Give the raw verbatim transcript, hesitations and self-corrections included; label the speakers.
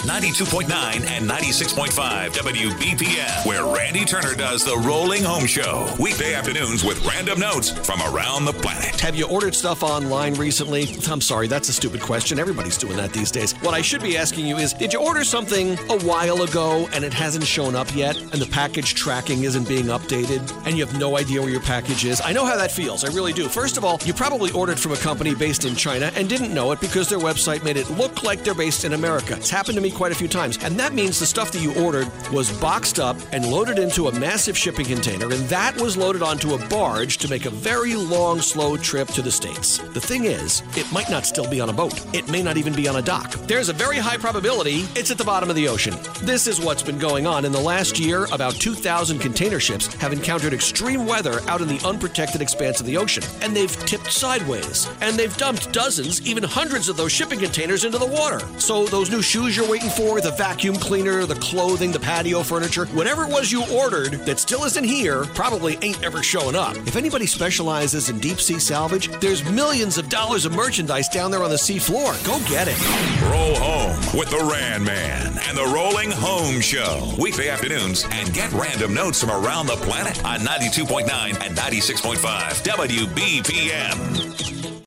Speaker 1: ninety-two point nine and ninety-six point five W B P M, where Randy Turner does the Rolling Home Show. Weekday afternoons with random notes from around the planet.
Speaker 2: Have you ordered stuff online recently? I'm sorry, that's a stupid question. Everybody's doing that these days. What I should be asking you is, did you order something a while ago and it hasn't shown up yet, and the package tracking isn't being updated, and you have no idea where your package is? I know how that feels. I really do. First of all, you probably ordered from a company based in China and didn't know it because their website made it look like they're based in America. It's happened to me quite a few times, and that means the stuff that you ordered was boxed up and loaded into a massive shipping container, and that was loaded onto a barge to make a very long, slow trip to the States. The thing is, it might not still be on a boat. It may not even be on a dock. There's a very high probability it's at the bottom of the ocean. This is what's been going on. In the last year, about two thousand container ships have encountered extreme weather out in the unprotected expanse of the ocean, and they've tipped sideways, and they've dumped dozens, even hundreds of those shipping containers into the water. So those new shoes you're waiting for, the vacuum cleaner, the clothing, the patio furniture, whatever it was you ordered that still isn't here, probably ain't ever showing up. If anybody specializes in deep sea salvage, there's millions of dollars of merchandise down there on the sea floor. Go get it.
Speaker 1: Roll home with the Ran Man and the Rolling Home Show. Weekday afternoons, and get random notes from around the planet on ninety-two point nine and ninety-six point five W B P M.